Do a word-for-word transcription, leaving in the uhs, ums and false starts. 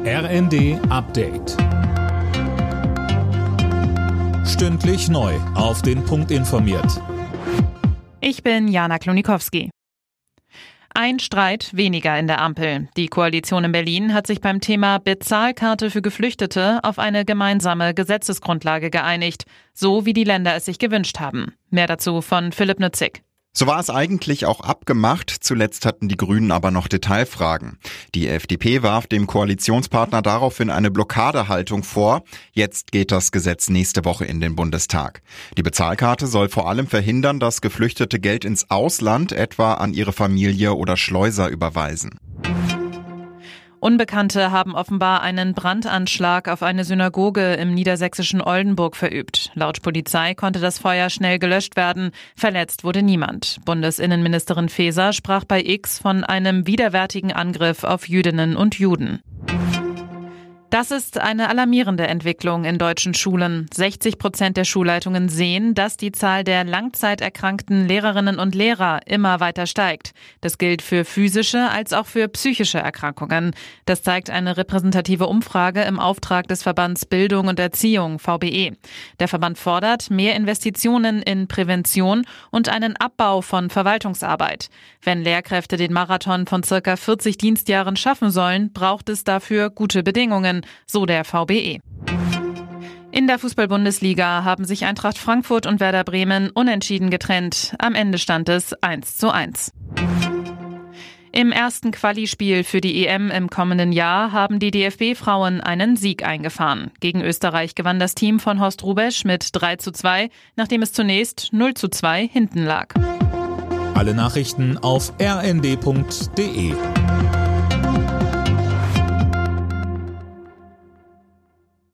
R N D Update. Stündlich neu auf den Punkt informiert. Ich bin Jana Klonikowski. Ein Streit weniger in der Ampel. Die Koalition in Berlin hat sich beim Thema Bezahlkarte für Geflüchtete auf eine gemeinsame Gesetzesgrundlage geeinigt, so wie die Länder es sich gewünscht haben. Mehr dazu von Philipp Nützig. So war es eigentlich auch abgemacht, zuletzt hatten die Grünen aber noch Detailfragen. Die F D P warf dem Koalitionspartner daraufhin eine Blockadehaltung vor. Jetzt geht das Gesetz nächste Woche in den Bundestag. Die Bezahlkarte soll vor allem verhindern, dass Geflüchtete Geld ins Ausland, etwa an ihre Familie oder Schleuser, überweisen. Unbekannte haben offenbar einen Brandanschlag auf eine Synagoge im niedersächsischen Oldenburg verübt. Laut Polizei konnte das Feuer schnell gelöscht werden. Verletzt wurde niemand. Bundesinnenministerin Faeser sprach bei X von einem widerwärtigen Angriff auf Jüdinnen und Juden. Das ist eine alarmierende Entwicklung in deutschen Schulen. sechzig Prozent der Schulleitungen sehen, dass die Zahl der langzeiterkrankten Lehrerinnen und Lehrer immer weiter steigt. Das gilt für physische als auch für psychische Erkrankungen. Das zeigt eine repräsentative Umfrage im Auftrag des Verbands Bildung und Erziehung, V B E. Der Verband fordert mehr Investitionen in Prävention und einen Abbau von Verwaltungsarbeit. Wenn Lehrkräfte den Marathon von circa vierzig Dienstjahren schaffen sollen, braucht es dafür gute Bedingungen, so der V B E. In der Fußball-Bundesliga haben sich Eintracht Frankfurt und Werder Bremen unentschieden getrennt. Am Ende stand es eins zu eins. Im ersten Quali-Spiel für die E M im kommenden Jahr haben die D F B-Frauen einen Sieg eingefahren. Gegen Österreich gewann das Team von Horst Hrubesch mit drei zu zwei, nachdem es zunächst null zu zwei hinten lag. Alle Nachrichten auf r n d punkt d e.